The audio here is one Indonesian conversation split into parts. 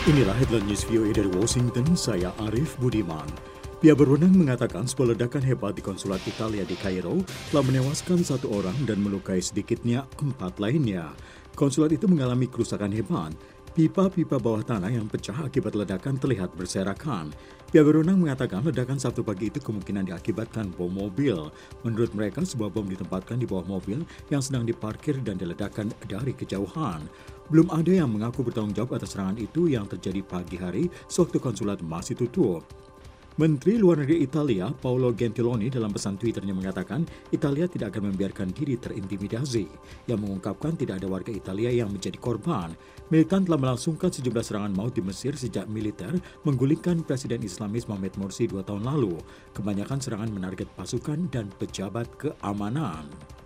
Inilah headline news VOA dari Washington, saya Arif Budiman. Pihak berwenang mengatakan sebuah ledakan hebat di konsulat Italia di Kairo telah menewaskan 1 orang dan melukai sedikitnya 4 lainnya. Konsulat itu mengalami kerusakan hebat. Pipa-pipa bawah tanah yang pecah akibat ledakan terlihat berserakan. Pihak berwenang mengatakan ledakan Sabtu pagi itu kemungkinan diakibatkan bom mobil. Menurut mereka, sebuah bom ditempatkan di bawah mobil yang sedang diparkir dan diledakkan dari kejauhan. Belum ada yang mengaku bertanggung jawab atas serangan itu yang terjadi pagi hari sewaktu konsulat masih tutup. Menteri Luar Negeri Italia, Paolo Gentiloni, dalam pesan Twitternya mengatakan Italia tidak akan membiarkan diri terintimidasi. Yang mengungkapkan tidak ada warga Italia yang menjadi korban. Militan telah melangsungkan sejumlah serangan maut di Mesir sejak militer menggulingkan Presiden Islamis Mohamed Morsi 2 tahun lalu. Kebanyakan serangan menarget pasukan dan pejabat keamanan.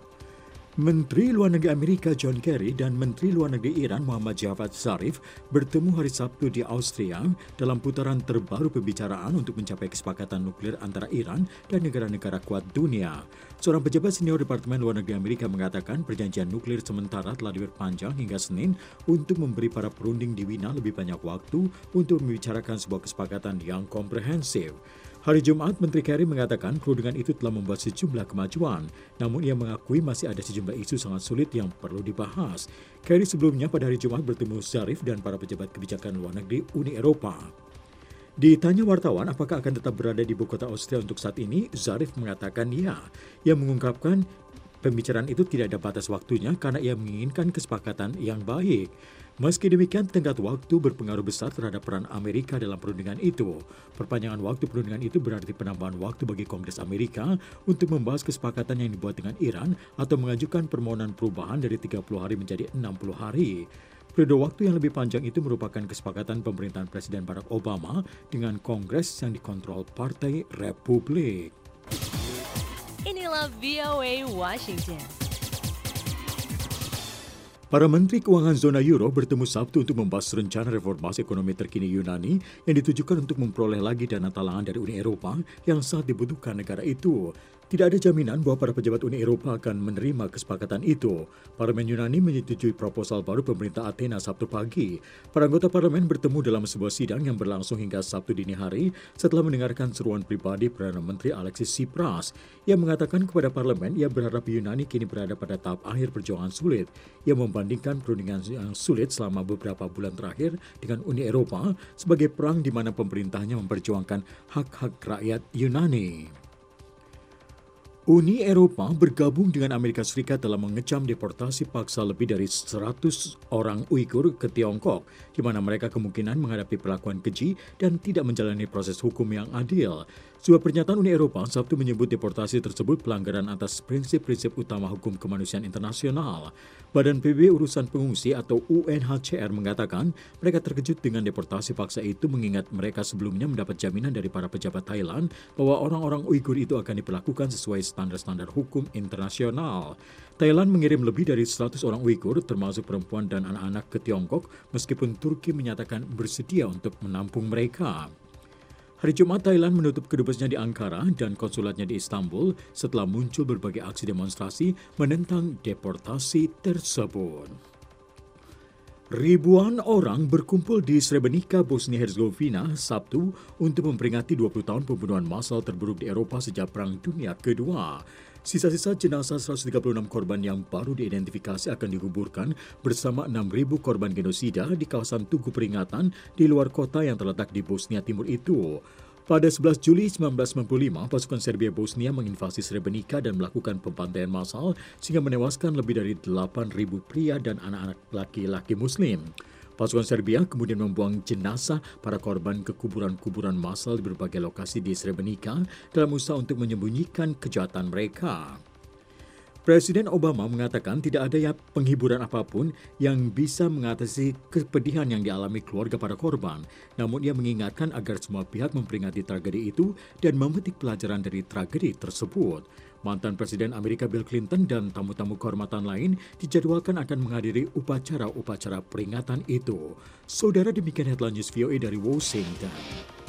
Menteri Luar Negeri Amerika John Kerry dan Menteri Luar Negeri Iran Muhammad Javad Zarif bertemu hari Sabtu di Austria dalam putaran terbaru pembicaraan untuk mencapai kesepakatan nuklir antara Iran dan negara-negara kuat dunia. Seorang pejabat senior Departemen Luar Negeri Amerika mengatakan perjanjian nuklir sementara telah diperpanjang hingga Senin untuk memberi para perunding di Wina lebih banyak waktu untuk membicarakan sebuah kesepakatan yang komprehensif. Hari Jumat, Menteri Kerry mengatakan perundingan itu telah membuat sejumlah kemajuan, namun ia mengakui masih ada sejumlah isu sangat sulit yang perlu dibahas. Kerry sebelumnya pada hari Jumat bertemu Zarif dan para pejabat kebijakan luar negeri Uni Eropa. Ditanya wartawan apakah akan tetap berada di ibu kota Austria untuk saat ini, Zarif mengatakan ya. Ia mengungkapkan pembicaraan itu tidak ada batas waktunya karena ia menginginkan kesepakatan yang baik. Meski demikian, tenggat waktu berpengaruh besar terhadap peran Amerika dalam perundingan itu. Perpanjangan waktu perundingan itu berarti penambahan waktu bagi Kongres Amerika untuk membahas kesepakatan yang dibuat dengan Iran atau mengajukan permohonan perubahan dari 30 hari menjadi 60 hari. Periode waktu yang lebih panjang itu merupakan kesepakatan pemerintahan Presiden Barack Obama dengan Kongres yang dikontrol Partai Republik. Inilah VOA Washington. Para Menteri Keuangan Zona Euro bertemu Sabtu untuk membahas rencana reformasi ekonomi terkini Yunani yang ditujukan untuk memperoleh lagi dana talangan dari Uni Eropa yang sangat dibutuhkan negara itu. Tidak ada jaminan bahwa para pejabat Uni Eropa akan menerima kesepakatan itu. Parlemen Yunani menyetujui proposal baru pemerintah Athena Sabtu pagi. Para anggota parlemen bertemu dalam sebuah sidang yang berlangsung hingga Sabtu dini hari setelah mendengarkan seruan pribadi Perdana Menteri Alexis Tsipras. Ia mengatakan kepada parlemen ia berharap Yunani kini berada pada tahap akhir perjuangan sulit. Ia membandingkan perundingan yang sulit selama beberapa bulan terakhir dengan Uni Eropa sebagai perang di mana pemerintahnya memperjuangkan hak-hak rakyat Yunani. Uni Eropa bergabung dengan Amerika Serikat dalam mengecam deportasi paksa lebih dari 100 orang Uighur ke Tiongkok, di mana mereka kemungkinan menghadapi perlakuan keji dan tidak menjalani proses hukum yang adil. Sebuah pernyataan Uni Eropa Sabtu menyebut deportasi tersebut pelanggaran atas prinsip-prinsip utama hukum kemanusiaan internasional. Badan PBB Urusan Pengungsi atau UNHCR mengatakan mereka terkejut dengan deportasi paksa itu mengingat mereka sebelumnya mendapat jaminan dari para pejabat Thailand bahwa orang-orang Uighur itu akan diperlakukan sesuai standar-standar hukum internasional. Thailand mengirim lebih dari 100 orang Uighur termasuk perempuan dan anak-anak ke Tiongkok meskipun Turki menyatakan bersedia untuk menampung mereka. Hari Jumat, Thailand menutup kedubesnya di Ankara dan konsulatnya di Istanbul setelah muncul berbagai aksi demonstrasi menentang deportasi tersebut. Ribuan orang berkumpul di Srebrenica, Bosnia-Herzegovina, Sabtu untuk memperingati 20 tahun pembunuhan massal terburuk di Eropa sejak Perang Dunia Kedua. Sisa-sisa jenazah 136 korban yang baru diidentifikasi akan dikuburkan bersama 6.000 korban genosida di kawasan tugu peringatan di luar kota yang terletak di Bosnia Timur itu. Pada 11 Juli 1995, pasukan Serbia Bosnia menginvasi Srebrenica dan melakukan pembantaian massal sehingga menewaskan lebih dari 8.000 pria dan anak-anak laki-laki Muslim. Pasukan Serbia kemudian membuang jenazah para korban ke kuburan-kuburan massal di berbagai lokasi di Srebrenica dalam usaha untuk menyembunyikan kejahatan mereka. Presiden Obama mengatakan tidak ada penghiburan apapun yang bisa mengatasi kepedihan yang dialami keluarga para korban. Namun ia mengingatkan agar semua pihak memperingati tragedi itu dan memetik pelajaran dari tragedi tersebut. Mantan Presiden Amerika Bill Clinton dan tamu-tamu kehormatan lain dijadwalkan akan menghadiri upacara-upacara peringatan itu. Saudara, demikian headline news VOA dari Washington.